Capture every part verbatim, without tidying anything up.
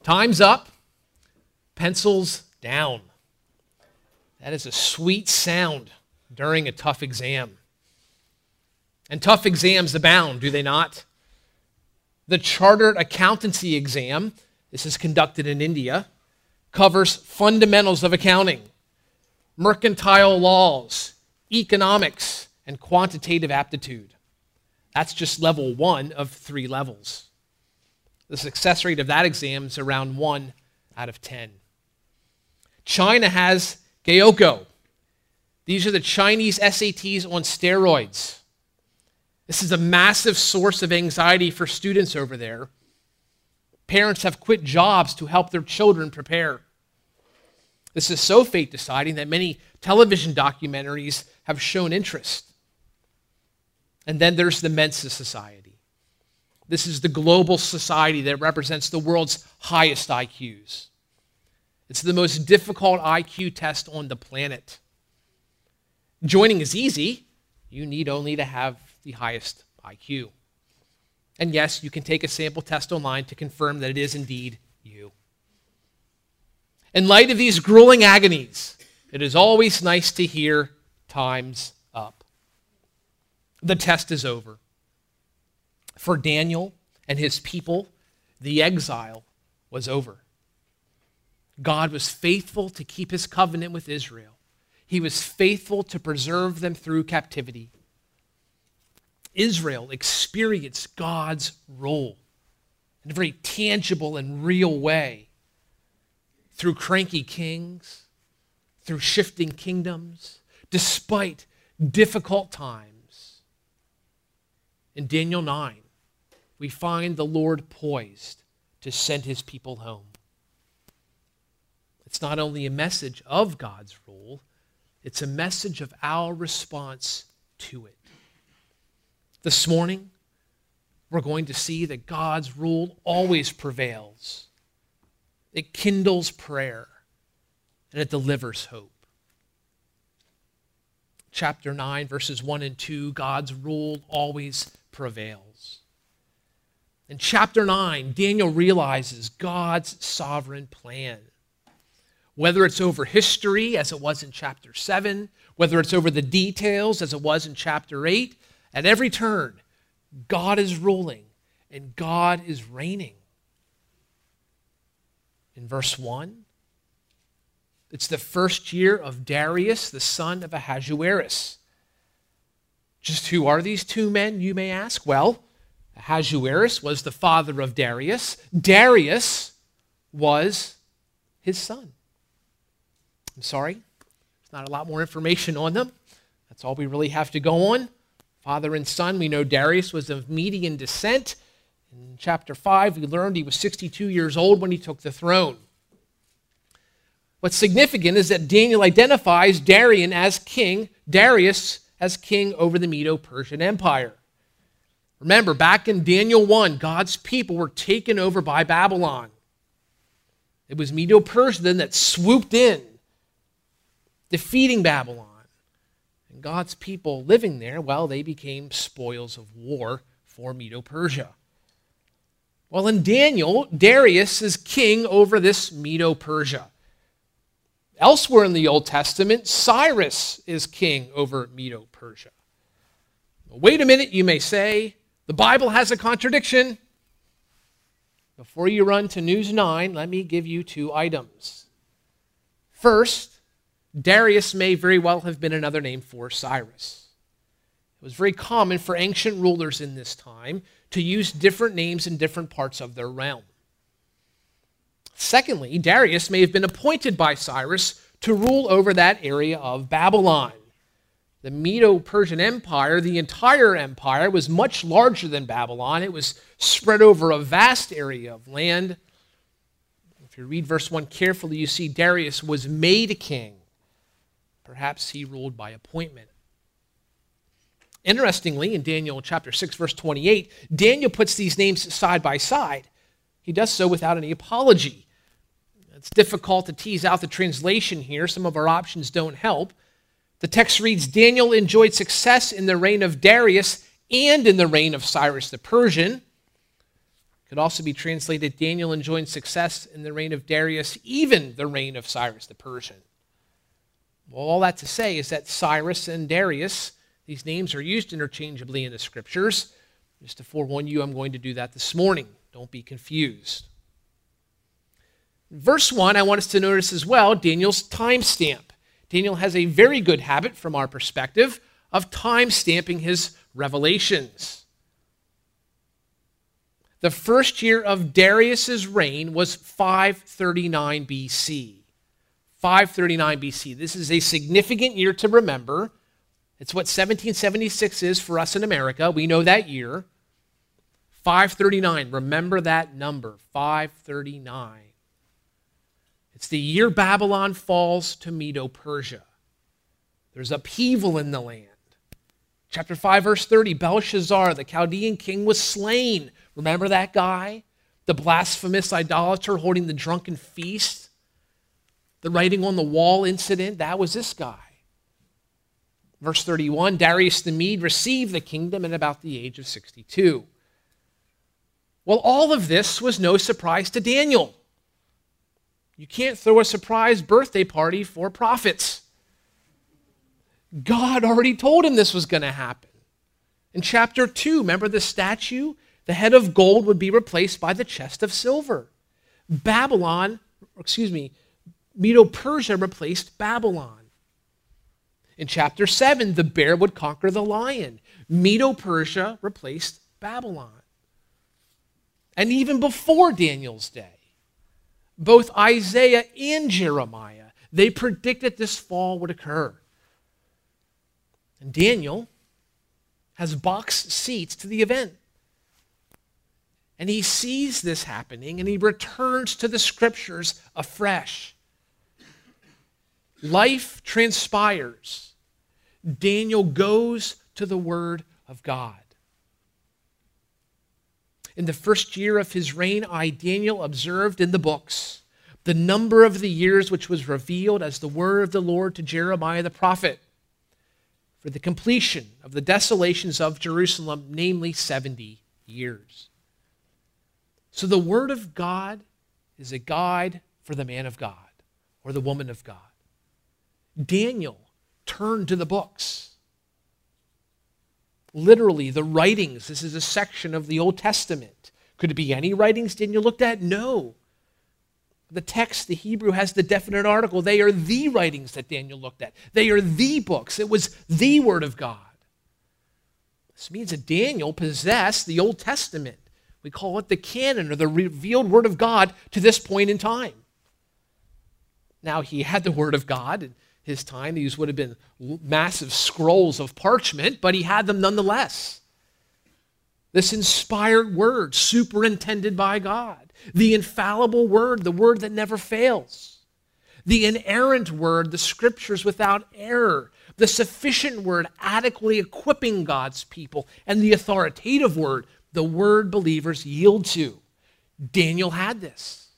Time's up, pencils down. That is a sweet sound during a tough exam. And tough exams abound, do they not? The Chartered Accountancy exam, this is conducted in India, covers fundamentals of accounting, mercantile laws, economics, and quantitative aptitude. That's just level one of three levels. The success rate of that exam is around one out of ten. China has Gaokao. These are the Chinese S A Ts on steroids. This is a massive source of anxiety for students over there. Parents have quit jobs to help their children prepare. This is so fate-deciding that many television documentaries have shown interest. And then there's the Mensa Society. This is the global society that represents the world's highest I Qs. It's the most difficult I Q test on the planet. Joining is easy. You need only to have the highest I Q. And yes, you can take a sample test online to confirm that it is indeed you. In light of these grueling agonies, it is always nice to hear time's up. The test is over. For Daniel and his people, the exile was over. God was faithful to keep his covenant with Israel. He was faithful to preserve them through captivity. Israel experienced God's rule in a very tangible and real way through cranky kings, through shifting kingdoms, despite difficult times. In Daniel nine, we find the Lord poised to send his people home. It's not only a message of God's rule, it's a message of our response to it. This morning, we're going to see that God's rule always prevails. It kindles prayer, and it delivers hope. Chapter nine, verses one and two, God's rule always prevails. In chapter nine, Daniel realizes God's sovereign plan. Whether it's over history, as it was in chapter seven, whether it's over the details, as it was in chapter eight, at every turn, God is ruling and God is reigning. In verse one, it's the first year of Darius, the son of Ahasuerus. Just who are these two men, you may ask? Well, Ahasuerus was the father of Darius. Darius was his son. I'm sorry, there's not a lot more information on them. That's all we really have to go on. Father and son, we know Darius was of Median descent. In chapter five, we learned he was sixty-two years old when he took the throne. What's significant is that Daniel identifies Darian as king, Darius as king over the Medo-Persian Empire. Remember, back in Daniel one, God's people were taken over by Babylon. It was Medo-Persia then that swooped in, defeating Babylon. And God's people living there, well, they became spoils of war for Medo-Persia. Well, in Daniel, Darius is king over this Medo-Persia. Elsewhere in the Old Testament, Cyrus is king over Medo-Persia. Wait a minute, you may say, the Bible has a contradiction. Before you run to News nine, let me give you two items. First, Darius may very well have been another name for Cyrus. It was very common for ancient rulers in this time to use different names in different parts of their realm. Secondly, Darius may have been appointed by Cyrus to rule over that area of Babylon. The Medo-Persian Empire, the entire empire, was much larger than Babylon. It was spread over a vast area of land. If you read verse one carefully, you see Darius was made king. Perhaps he ruled by appointment. Interestingly, in Daniel chapter six, verse twenty-eight, Daniel puts these names side by side. He does so without any apology. It's difficult to tease out the translation here. Some of our options don't help. The text reads, Daniel enjoyed success in the reign of Darius and in the reign of Cyrus the Persian. Could also be translated, Daniel enjoyed success in the reign of Darius, even the reign of Cyrus the Persian. Well, all that to say is that Cyrus and Darius, these names are used interchangeably in the scriptures. Just to forewarn you, I'm going to do that this morning. Don't be confused. Verse one, I want us to notice as well Daniel's timestamp. Daniel has a very good habit, from our perspective, of time-stamping his revelations. The first year of Darius's reign was five thirty-nine B C. five thirty-nine B C. This is a significant year to remember. It's what seventeen seventy-six is for us in America. We know that year. five thirty-nine. Remember that number, five thirty-nine. It's the year Babylon falls to Medo-Persia. There's upheaval in the land. Chapter five, verse thirty, Belshazzar, the Chaldean king, was slain. Remember that guy? The blasphemous idolater holding the drunken feast? The writing on the wall incident? That was this guy. Verse thirty-one, Darius the Mede received the kingdom at about the age of sixty-two. Well, all of this was no surprise to Daniel. You can't throw a surprise birthday party for prophets. God already told him this was going to happen. In chapter two, remember the statue? The head of gold would be replaced by the chest of silver. Babylon, excuse me, Medo-Persia replaced Babylon. In chapter seven, the bear would conquer the lion. Medo-Persia replaced Babylon. And even before Daniel's day, both Isaiah and Jeremiah, they predicted this fall would occur. And Daniel has box seats to the event. And he sees this happening, and he returns to the scriptures afresh. Life transpires. Daniel goes to the Word of God. In the first year of his reign, I, Daniel, observed in the books the number of the years which was revealed as the word of the Lord to Jeremiah the prophet, for the completion of the desolations of Jerusalem, namely seventy years. So the word of God is a guide for the man of God or the woman of God. Daniel turned to the books. Literally, the writings. This is a section of the Old Testament. Could it be any writings Daniel looked at? No. The text, the Hebrew, has the definite article. They are the writings that Daniel looked at. They are the books. It was the Word of God. This means that Daniel possessed the Old Testament. We call it the canon, or the revealed Word of God to this point in time. Now, he had the Word of God in his time. These would have been massive scrolls of parchment, but he had them nonetheless. This inspired Word, superintended by God. The infallible Word, the Word that never fails. The inerrant Word, the Scriptures without error. The sufficient Word, adequately equipping God's people. And the authoritative Word, the Word believers yield to. Daniel had this.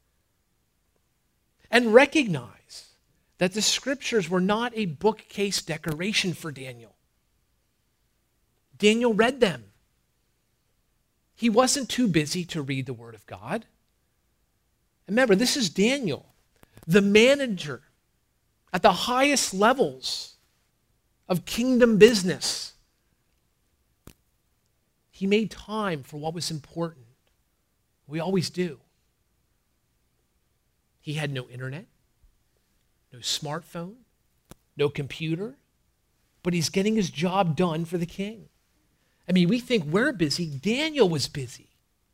And recognize that the Scriptures were not a bookcase decoration for Daniel. Daniel read them. He wasn't too busy to read the Word of God. Remember, this is Daniel, the manager at the highest levels of kingdom business. He made time for what was important. We always do. He had no internet, no smartphone, no computer, but he's getting his job done for the king. I mean, we think we're busy. Daniel was busy.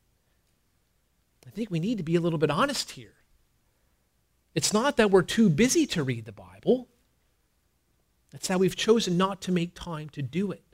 I think we need to be a little bit honest here. It's not that we're too busy to read the Bible. It's that we've chosen not to make time to do it.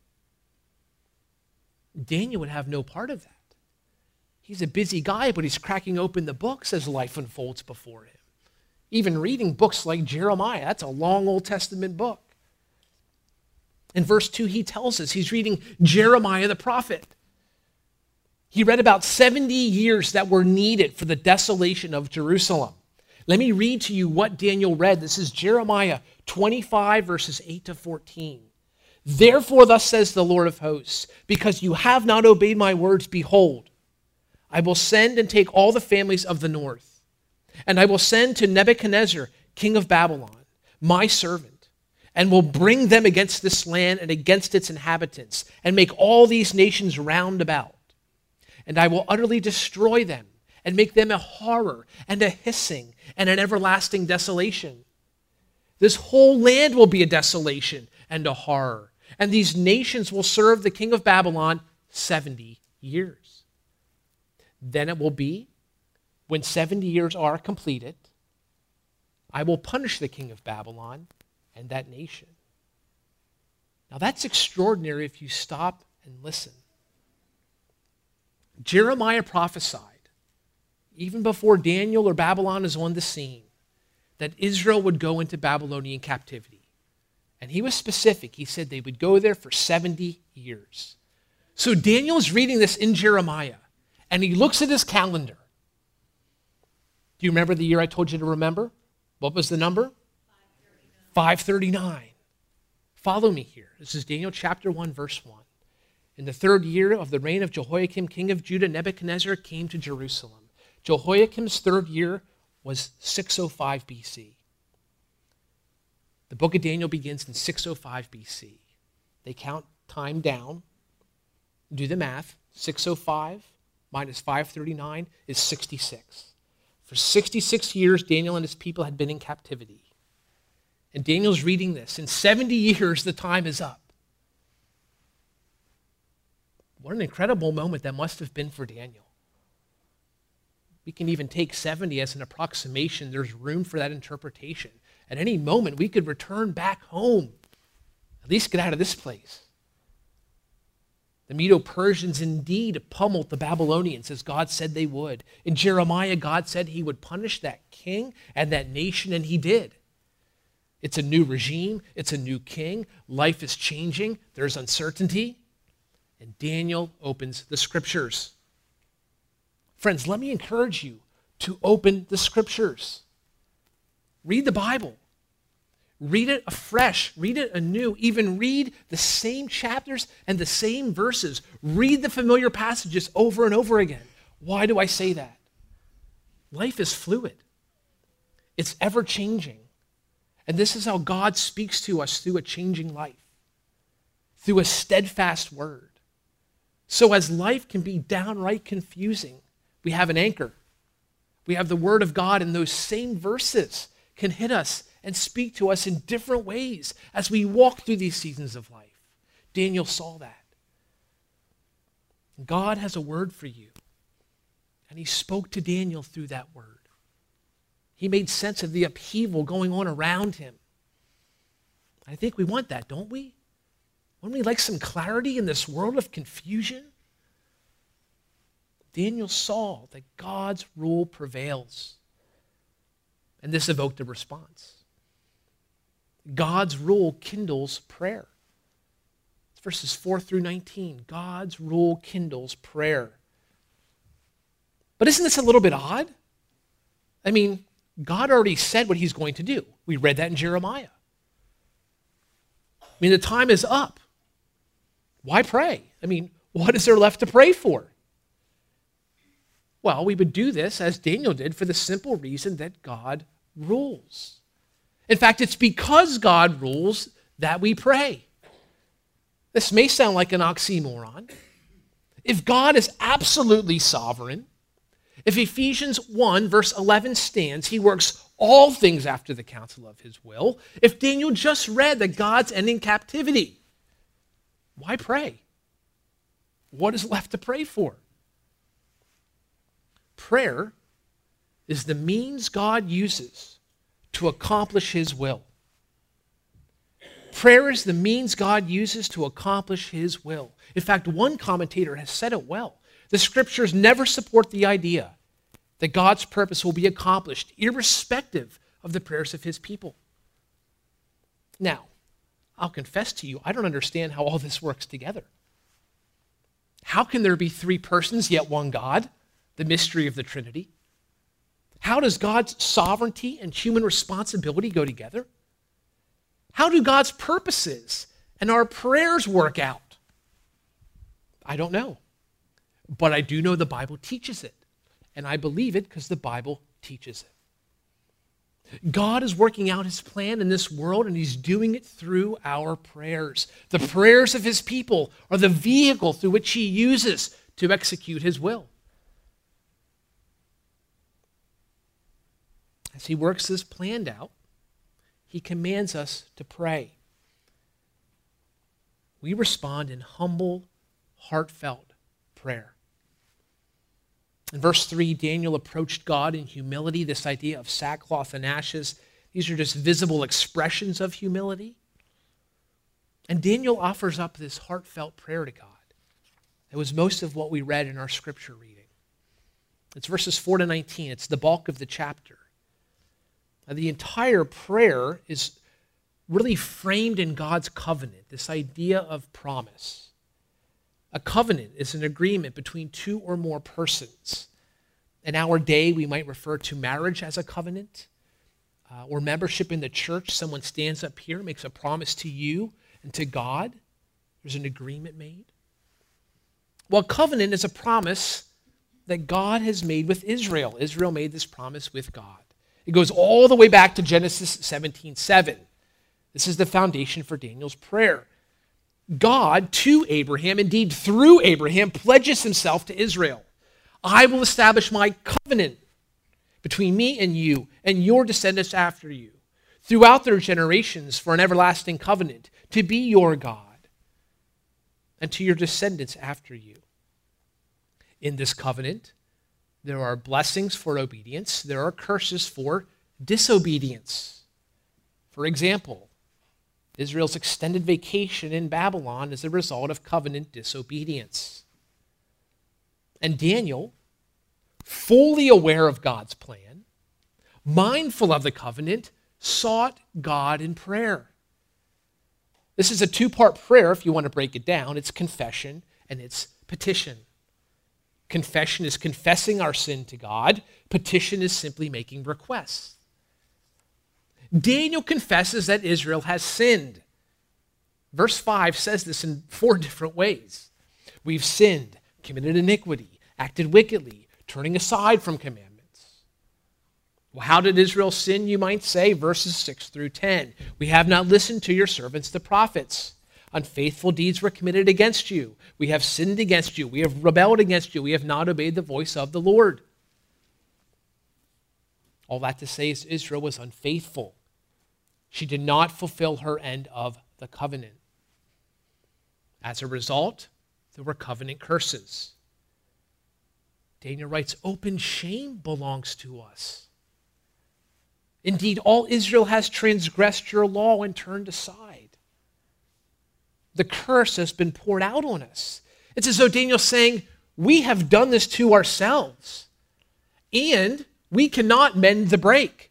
Daniel would have no part of that. He's a busy guy, but he's cracking open the books as life unfolds before him. Even reading books like Jeremiah, that's a long Old Testament book. In verse two, he tells us he's reading Jeremiah the prophet. He read about seventy years that were needed for the desolation of Jerusalem. Let me read to you what Daniel read. This is Jeremiah twenty-five, verses eight to fourteen. Therefore, thus says the Lord of hosts, because you have not obeyed my words, behold, I will send and take all the families of the north, and I will send to Nebuchadnezzar, king of Babylon, my servant, and will bring them against this land and against its inhabitants, and make all these nations round about. And I will utterly destroy them, and make them a horror and a hissing and an everlasting desolation. This whole land will be a desolation and a horror, and these nations will serve the king of Babylon seventy years. Then it will be, when seventy years are completed, I will punish the king of Babylon and that nation. Now that's extraordinary if you stop and listen. Jeremiah prophesied, even before Daniel or Babylon is on the scene, that Israel would go into Babylonian captivity. And he was specific. He said they would go there for seventy years. So Daniel is reading this in Jeremiah, and he looks at his calendar. Do you remember the year I told you to remember? What was the number? five thirty-nine. Follow me here. This is Daniel chapter one, verse one. In the third year of the reign of Jehoiakim, king of Judah, Nebuchadnezzar came to Jerusalem. Jehoiakim's third year was six oh five B C. The book of Daniel begins in six oh five B C. They count time down. Do the math. six oh five minus five thirty-nine is sixty-six. For sixty-six years, Daniel and his people had been in captivity. And Daniel's reading this. In seventy years, the time is up. What an incredible moment that must have been for Daniel. We can even take seventy as an approximation. There's room for that interpretation. At any moment, we could return back home. At least get out of this place. The Medo-Persians indeed pummeled the Babylonians as God said they would. In Jeremiah, God said he would punish that king and that nation, and he did. It's a new regime. It's a new king. Life is changing. There's uncertainty. And Daniel opens the scriptures. Friends, let me encourage you to open the scriptures. Read the Bible. Read it afresh. Read it anew. Even read the same chapters and the same verses. Read the familiar passages over and over again. Why do I say that? Life is fluid. It's ever-changing. And this is how God speaks to us through a changing life, through a steadfast word. So as life can be downright confusing, we have an anchor. We have the word of God, and those same verses can hit us and speak to us in different ways as we walk through these seasons of life. Daniel saw that. God has a word for you, and he spoke to Daniel through that word. He made sense of the upheaval going on around him. I think we want that, don't we? Wouldn't we like some clarity in this world of confusion? Daniel saw that God's rule prevails, and this evoked a response. God's rule kindles prayer. It's verses four through nineteen. God's rule kindles prayer. But isn't this a little bit odd? I mean, God already said what he's going to do. We read that in Jeremiah. I mean, the time is up. Why pray? I mean, what is there left to pray for? Well, we would do this, as Daniel did, for the simple reason that God rules. In fact, it's because God rules that we pray. This may sound like an oxymoron. If God is absolutely sovereign, if Ephesians one, verse eleven stands, he works all things after the counsel of his will. If Daniel just read that God's ending captivity, why pray? What is left to pray for? Prayer is the means God uses to accomplish his will. Prayer is the means God uses to accomplish his will. In fact, one commentator has said it well. The scriptures never support the idea that God's purpose will be accomplished irrespective of the prayers of his people. Now, I'll confess to you, I don't understand how all this works together. How can there be three persons yet one God? The mystery of the Trinity. How does God's sovereignty and human responsibility go together? How do God's purposes and our prayers work out? I don't know. but I do know the Bible teaches it, and I believe it because the Bible teaches it. God is working out his plan in this world, and he's doing it through our prayers. The prayers of his people are the vehicle through which he uses to execute his will. As he works this plan out, he commands us to pray. We respond in humble, heartfelt prayer. In verse three, Daniel approached God in humility. This idea of sackcloth and ashes, these are just visible expressions of humility. And Daniel offers up this heartfelt prayer to God. It was most of what we read in our scripture reading. It's verses four to nineteen. It's the bulk of the chapter. Now, the entire prayer is really framed in God's covenant, this idea of promise. A covenant is an agreement between two or more persons. In our day, we might refer to marriage as a covenant, uh, or membership in the church. Someone stands up here, makes a promise to you and to God. There's an agreement made. Well, covenant is a promise that God has made with Israel. Israel made this promise with God. It goes all the way back to Genesis seventeen seven. This is the foundation for Daniel's prayer. God, to Abraham, indeed through Abraham, pledges himself to Israel. I will establish my covenant between me and you and your descendants after you throughout their generations for an everlasting covenant to be your God and to your descendants after you. In this covenant, there are blessings for obedience. There are curses for disobedience. For example, Israel's extended vacation in Babylon is a result of covenant disobedience. And Daniel, fully aware of God's plan, mindful of the covenant, sought God in prayer. This is a two-part prayer, if you want to break it down. It's confession and it's petition. Confession is confessing our sin to God. Petition is simply making requests. Daniel confesses that Israel has sinned. Verse five says this in four different ways. We've sinned, committed iniquity, acted wickedly, turning aside from commandments. Well, how did Israel sin, you might say? Verses six through ten. We have not listened to your servants, the prophets. Unfaithful deeds were committed against you. We have sinned against you. We have rebelled against you. We have not obeyed the voice of the Lord. All that to say is Israel was unfaithful. She did not fulfill her end of the covenant. As a result, there were covenant curses. Daniel writes, open shame belongs to us. Indeed, all Israel has transgressed your law and turned aside. The curse has been poured out on us. It's as though Daniel's saying, we have done this to ourselves, and we cannot mend the break.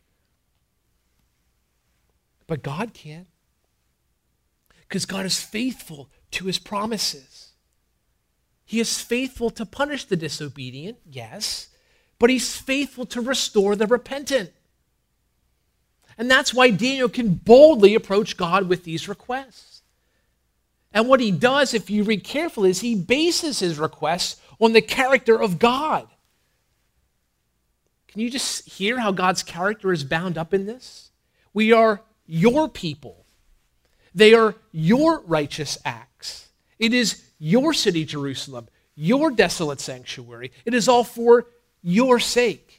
But God can, because God is faithful to his promises. He is faithful to punish the disobedient, yes, but he's faithful to restore the repentant. And that's why Daniel can boldly approach God with these requests. And what he does, if you read carefully, is he bases his requests on the character of God. Can you just hear how God's character is bound up in this? We are your people. They are your righteous acts. It is your city, Jerusalem, your desolate sanctuary. It is all for your sake.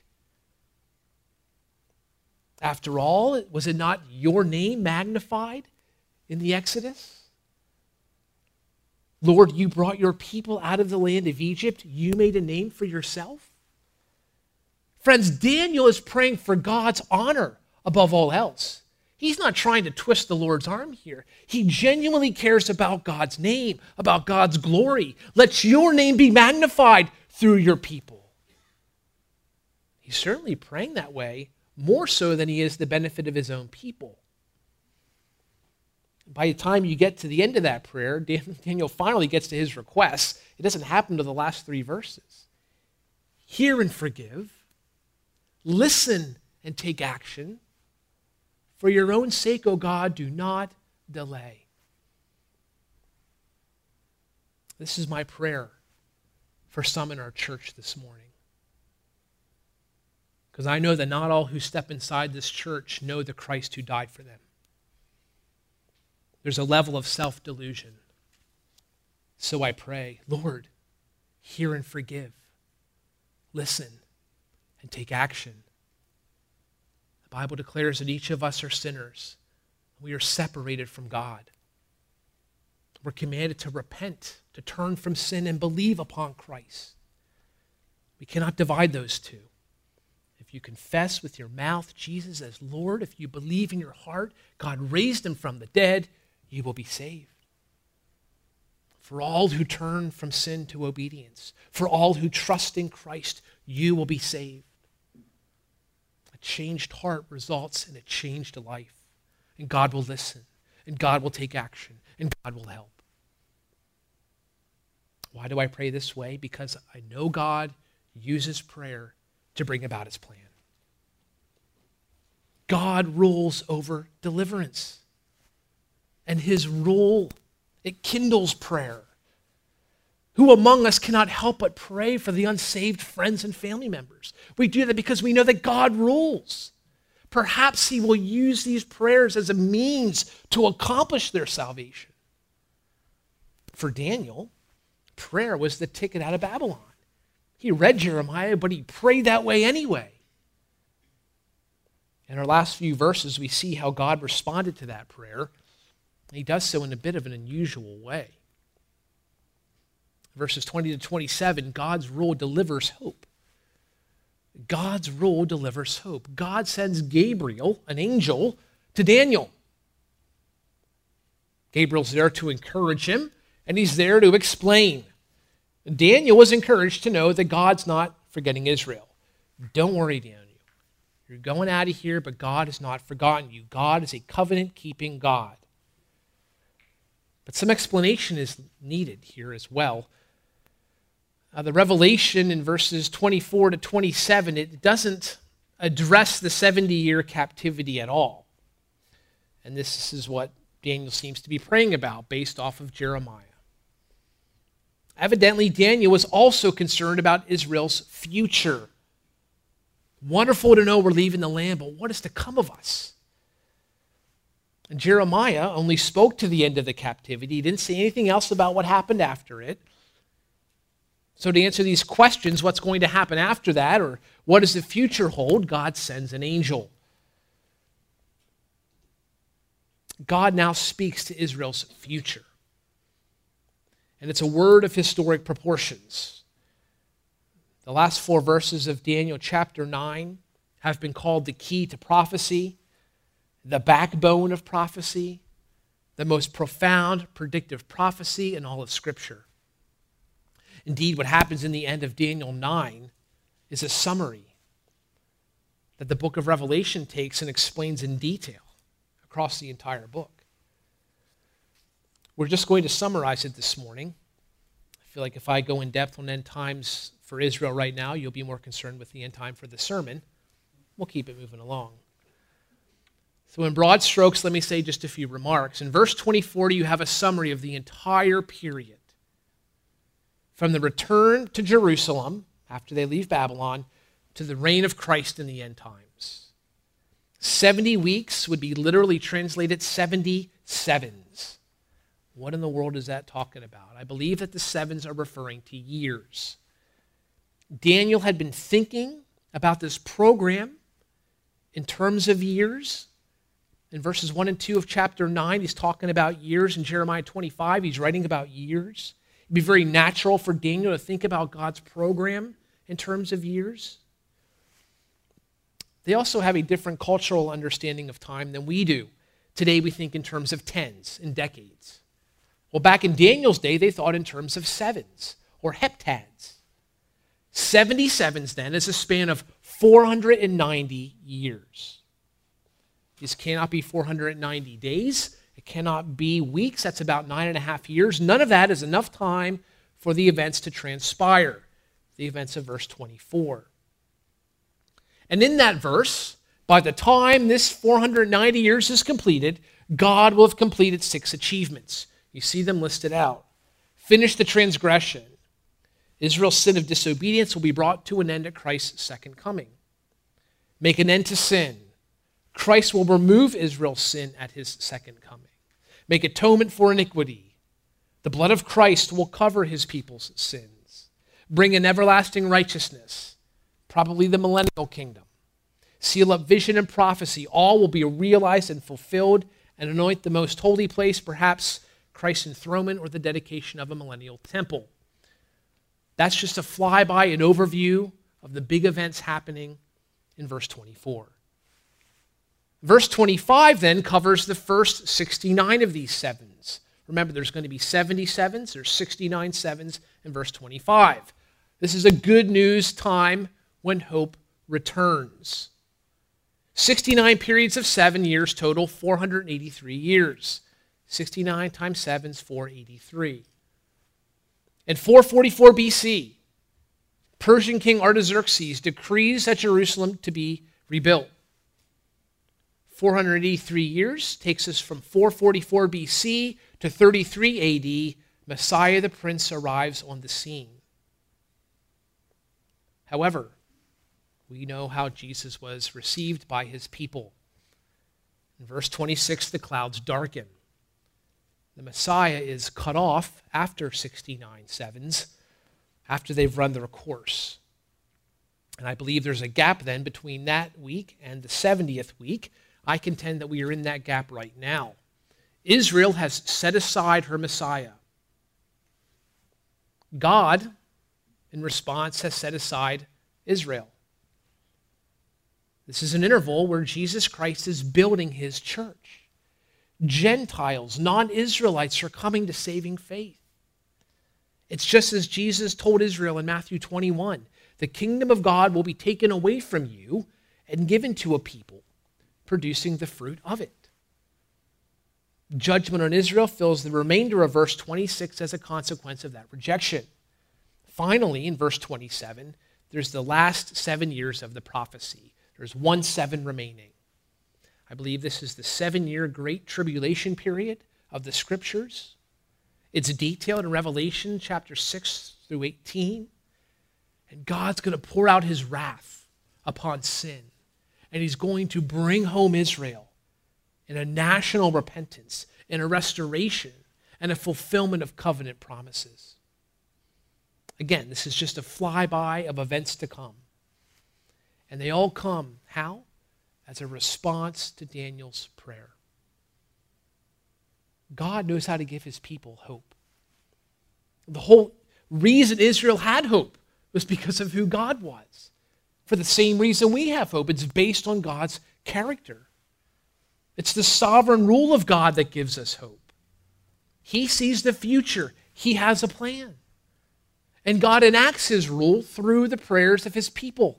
After all, was it not your name magnified in the Exodus? Lord, you brought your people out of the land of Egypt. You made a name for yourself. Friends, Daniel is praying for God's honor above all else. He's not trying to twist the Lord's arm here. He genuinely cares about God's name, about God's glory. Let your name be magnified through your people. He's certainly praying that way, more so than he is the benefit of his own people. By the time you get to the end of that prayer, Daniel finally gets to his request. It doesn't happen to the last three verses. Hear and forgive. Listen and take action. For your own sake, O God, do not delay. This is my prayer for some in our church this morning. Because I know that not all who step inside this church know the Christ who died for them. There's a level of self-delusion. So I pray, Lord, hear and forgive. Listen and take action. The Bible declares that each of us are sinners. We are separated from God. We're commanded to repent, to turn from sin and believe upon Christ. We cannot divide those two. If you confess with your mouth Jesus as Lord, if you believe in your heart God raised him from the dead, you will be saved. For all who turn from sin to obedience, for all who trust in Christ, you will be saved. A changed heart results in a changed life. And God will listen, and God will take action, and God will help. Why do I pray this way? Because I know God uses prayer to bring about his plan. God rules over deliverance. And his rule, it kindles prayer. Who among us cannot help but pray for the unsaved friends and family members? We do that because we know that God rules. Perhaps he will use these prayers as a means to accomplish their salvation. For Daniel, prayer was the ticket out of Babylon. He read Jeremiah, but he prayed that way anyway. In our last few verses, we see how God responded to that prayer. He does so in a bit of an unusual way. Verses twenty to twenty-seven, God's rule delivers hope. God's rule delivers hope. God sends Gabriel, an angel, to Daniel. Gabriel's there to encourage him, and he's there to explain. Daniel was encouraged to know that God's not forgetting Israel. Don't worry, Daniel. You're going out of here, but God has not forgotten you. God is a covenant-keeping God. But some explanation is needed here as well. Uh, the revelation in verses twenty-four to twenty-seven, it doesn't address the seventy-year captivity at all. And this is what Daniel seems to be praying about based off of Jeremiah. Evidently, Daniel was also concerned about Israel's future. Wonderful to know we're leaving the land, but what is to come of us? And Jeremiah only spoke to the end of the captivity. He didn't say anything else about what happened after it. So to answer these questions, what's going to happen after that, or what does the future hold, God sends an angel. God now speaks to Israel's future. And it's a word of historic proportions. The last four verses of Daniel chapter nine have been called the key to prophecy, the backbone of prophecy, the most profound predictive prophecy in all of Scripture. Indeed, what happens in the end of Daniel nine is a summary that the book of Revelation takes and explains in detail across the entire book. We're just going to summarize it this morning. I feel like if I go in depth on end times for Israel right now, you'll be more concerned with the end time for the sermon. We'll keep it moving along. So in broad strokes, let me say just a few remarks. In verse twenty-four, you have a summary of the entire period. From the return to Jerusalem, after they leave Babylon, to the reign of Christ in the end times. seventy weeks would be literally translated seventy sevens. What in the world is that talking about? I believe that the sevens are referring to years. Daniel had been thinking about this program in terms of years. In verses one and two of chapter nine, he's talking about years. In Jeremiah twenty-five, he's writing about years. It'd be very natural for Daniel to think about God's program in terms of years. They also have a different cultural understanding of time than we do. Today we think in terms of tens and decades. Well, back in Daniel's day, they thought in terms of sevens or heptads. seventy sevens then is a span of four hundred ninety years. This cannot be four hundred ninety days. It cannot be weeks. That's about nine and a half years. None of that is enough time for the events to transpire, the events of verse twenty-four. And in that verse, by the time this four hundred ninety years is completed, God will have completed six achievements. You see them listed out. Finish the transgression. Israel's sin of disobedience will be brought to an end at Christ's second coming. Make an end to sin. Christ will remove Israel's sin at his second coming. Make atonement for iniquity. The blood of Christ will cover his people's sins. Bring an everlasting righteousness, probably the millennial kingdom. Seal up vision and prophecy. All will be realized and fulfilled, and anoint the most holy place, perhaps Christ's enthronement or the dedication of a millennial temple. That's just a flyby, an overview of the big events happening in verse twenty-four. Verse twenty-five then covers the first sixty-nine of these sevens. Remember, there's going to be seventy sevens, there's sixty-nine sevens in verse twenty-five. This is a good news time when hope returns. sixty-nine periods of seven years total, four hundred eighty-three years. sixty-nine times seven is four hundred eighty-three. In four forty-four B C, Persian king Artaxerxes decrees at Jerusalem to be rebuilt. four hundred eighty-three years takes us from four forty-four B C to thirty-three A D. Messiah the Prince arrives on the scene. However, we know how Jesus was received by his people. In verse twenty-six, the clouds darken. The Messiah is cut off after sixty-nine sevens, after they've run their course. And I believe there's a gap then between that week and the seventieth week. I contend that we are in that gap right now. Israel has set aside her Messiah. God, in response, has set aside Israel. This is an interval where Jesus Christ is building his church. Gentiles, non-Israelites are coming to saving faith. It's just as Jesus told Israel in Matthew twenty-one, the kingdom of God will be taken away from you and given to a people, producing the fruit of it. Judgment on Israel fills the remainder of verse twenty-six as a consequence of that rejection. Finally, in verse twenty-seven, there's the last seven years of the prophecy. There's one seven remaining. I believe this is the seven-year great tribulation period of the scriptures. It's detailed in Revelation chapter six through eighteen. And God's going to pour out his wrath upon sin. And he's going to bring home Israel in a national repentance, in a restoration, and a fulfillment of covenant promises. Again, this is just a flyby of events to come. And they all come, how? As a response to Daniel's prayer. God knows how to give his people hope. The whole reason Israel had hope was because of who God was. For the same reason we have hope. It's based on God's character. It's the sovereign rule of God that gives us hope. He sees the future. He has a plan. And God enacts his rule through the prayers of his people.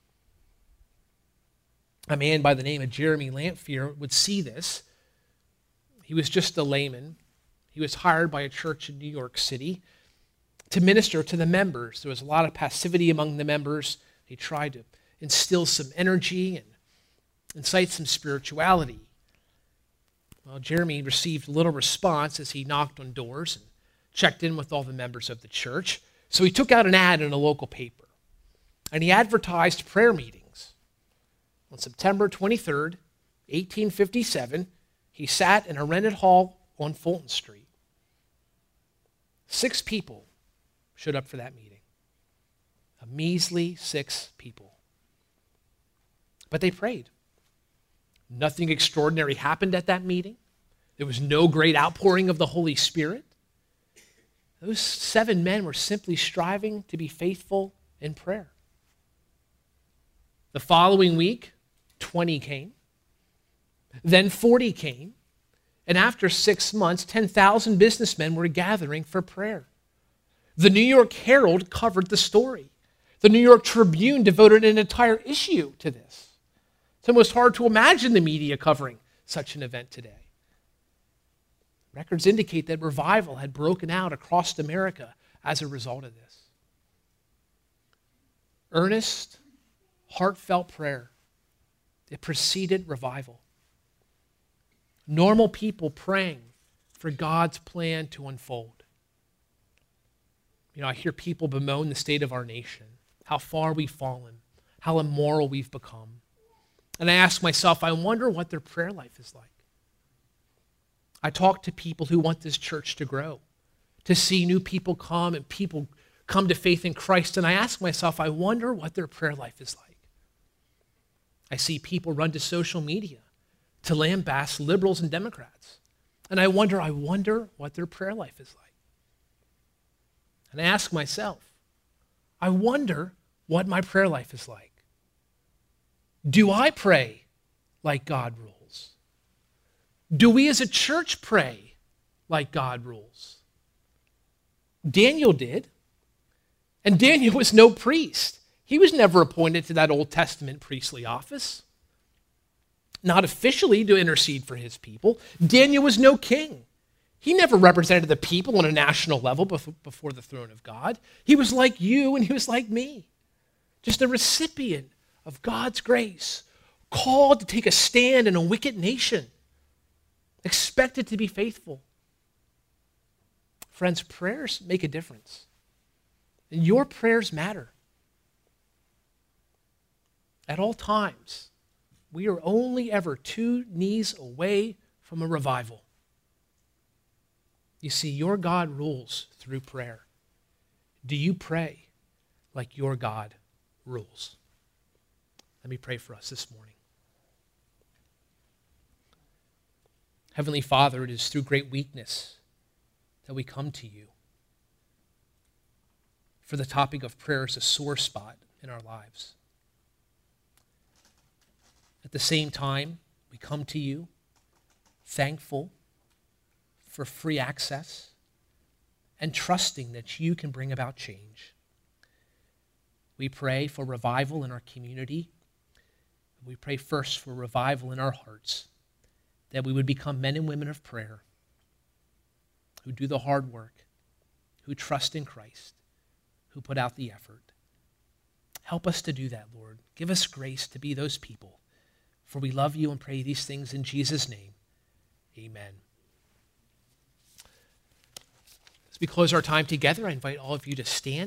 A man by the name of Jeremy Lamphere would see this. He was just a layman. He was hired by a church in New York City to minister to the members. There was a lot of passivity among the members. He tried to instill some energy and incite some spirituality. Well, Jeremy received little response as he knocked on doors and checked in with all the members of the church. So he took out an ad in a local paper, and he advertised prayer meetings. On September twenty-third, eighteen fifty-seven, he sat in a rented hall on Fulton Street. Six people showed up for that meeting. A measly six people. But they prayed. Nothing extraordinary happened at that meeting. There was no great outpouring of the Holy Spirit. Those seven men were simply striving to be faithful in prayer. The following week, twenty came. Then forty came. And after six months, ten thousand businessmen were gathering for prayer. The New York Herald covered the story. The New York Tribune devoted an entire issue to this. It's almost hard to imagine the media covering such an event today. Records indicate that revival had broken out across America as a result of this. Earnest, heartfelt prayer. It preceded revival. Normal people praying for God's plan to unfold. You know, I hear people bemoan the state of our nation, how far we've fallen, how immoral we've become. And I ask myself, I wonder what their prayer life is like. I talk to people who want this church to grow, to see new people come and people come to faith in Christ. And I ask myself, I wonder what their prayer life is like. I see people run to social media to lambaste liberals and Democrats. And I wonder, I wonder what their prayer life is like. And I ask myself, I wonder what my prayer life is like. Do I pray like God rules? Do we as a church pray like God rules? Daniel did. And Daniel was no priest. He was never appointed to that Old Testament priestly office. Not officially to intercede for his people. Daniel was no king. He never represented the people on a national level before the throne of God. He was like you and he was like me. Just a recipient of God's grace, called to take a stand in a wicked nation, expected to be faithful. Friends, prayers make a difference. And your prayers matter. At all times, we are only ever two knees away from a revival. You see, your God rules through prayer. Do you pray like your God rules? Let me pray for us this morning. Heavenly Father, it is through great weakness that we come to you. For the topic of prayer is a sore spot in our lives. At the same time, we come to you thankful for free access and trusting that you can bring about change. We pray for revival in our community. We pray first for revival in our hearts, that we would become men and women of prayer who do the hard work, who trust in Christ, who put out the effort. Help us to do that, Lord. Give us grace to be those people, for we love you and pray these things in Jesus' name. Amen. As we close our time together, I invite all of you to stand.